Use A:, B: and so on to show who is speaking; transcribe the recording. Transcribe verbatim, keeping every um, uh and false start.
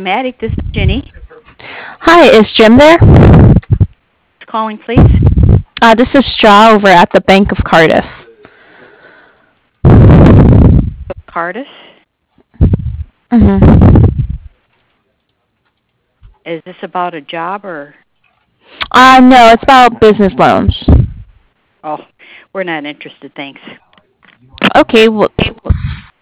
A: Matic. This is Jenny.
B: Hi, is Jim there?
A: Who's calling, please?
B: Uh, this is Straw over at the Bank of Cardiff.
A: Cardis.
B: Mm-hmm.
A: Is this about a job or?
B: Uh, no, it's about business loans.
A: Oh, we're not interested, thanks.
B: Okay, well,